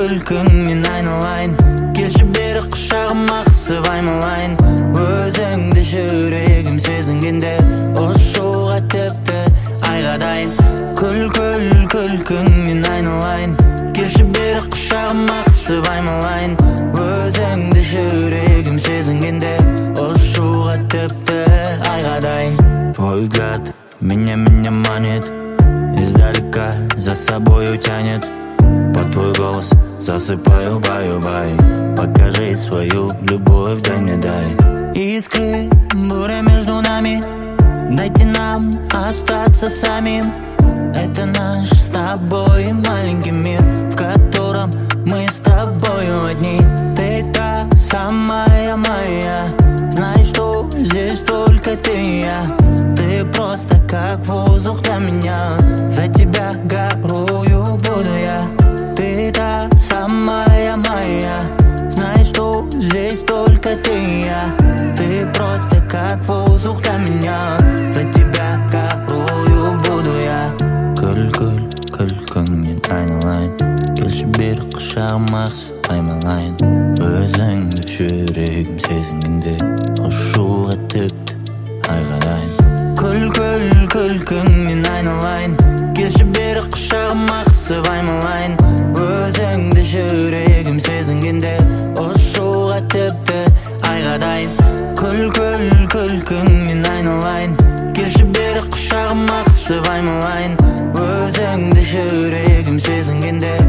күлкіңнен айналайын. Келші бері құшағыма қысып аймалайын. Өзіңді жүрегім сезінгенде ұшуға тіпті айға дайын. Күлкіңнен айналайын. Келші бері құшағыма қысып аймалайын. Өзіңді жүрегім сезінгенде ұшуға тіпті айға дайын. Твой взгляд меня манит, издалека за собою тянет. Под твой голос засыпаю, баю. Покажи свою любовь, дай мне, дай. Искры, буря между нами, дайте нам остаться самим. Это наш с тобой маленький мир, в котором мы с тобою одни. Ты та самая моя, знай, что здесь только ты и я. Ты просто как воздух для меня, за тебя горою буду я. Ты та самая моя, знай, что здесь только ты и я. Ты просто как воздух для меня, за тебя горою буду я. Күлкіңнен айналайын. Келші бері құшағыма қысып аймалайын. Өзіңді жүрегім сезінгенде ұшуға тіпті айға дайын. Күлкіңнен айналайын. Келші бері құшағыма қысып аймалайын. Өзіңді жүрегім сезінгенде ұшуға тіпті айға дайын. Күлкіңнен айналайын. Келші бері құшағыма қысып аймалайын. Өзіңді жүрегім сезінгенде